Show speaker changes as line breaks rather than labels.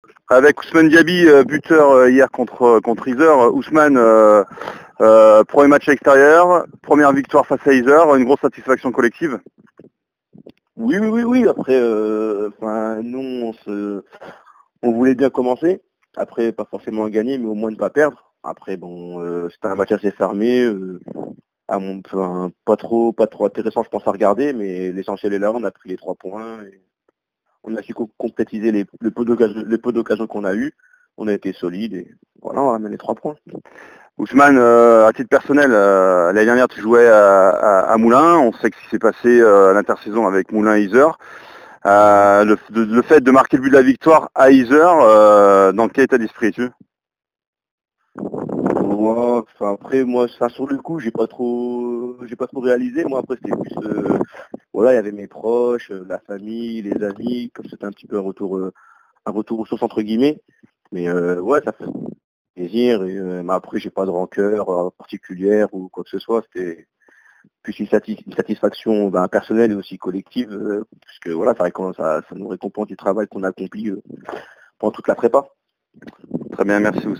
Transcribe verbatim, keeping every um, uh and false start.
Avec Ousmane Diaby, euh, buteur euh, hier contre contre Yzeure. Ousmane, euh, euh, premier match à l'extérieur, première victoire face à Yzeure, une grosse satisfaction collective.
Oui, oui, oui, oui. Après, euh, enfin, nous, on se, on voulait bien commencer. Après, pas forcément gagner, mais au moins ne pas perdre. Après, bon, euh, c'était un match assez fermé, euh, à mon, enfin, pas trop, pas trop intéressant, je pense à regarder, mais l'essentiel est là. On a pris les trois points, et on a su co- complétiser les, le peu d'occasions, le peu d'occasions qu'on a eu. On a été solide et voilà, on a amené les trois points.
Ousmane, euh, à titre personnel, euh, l'année dernière tu jouais à, à, à Moulins, on sait ce qui s'est passé euh, à l'intersaison avec Moulins et Yzeure. Euh, le, de- le fait de marquer le but de la victoire à Yzeure, euh, dans quel état d'esprit es-tu?
Ouais, enfin, après, moi, ça, sur le coup, j'ai pas trop, j'ai pas trop réalisé. Moi, après, c'était plus, euh, voilà, il y avait mes proches, euh, la famille, les amis, comme c'était un petit peu un retour, euh, un retour aux sources entre guillemets. Mais euh, ouais, ça fait plaisir. Et, euh, mais après, j'ai pas de rancœur euh, particulière ou quoi que ce soit. C'était plus une, satis- une satisfaction ben, personnelle et aussi collective, euh, puisque voilà, ça, récompense- ça, ça nous récompense du travail qu'on a accompli euh, pendant toute la prépa.
Très bien, merci Ousmane.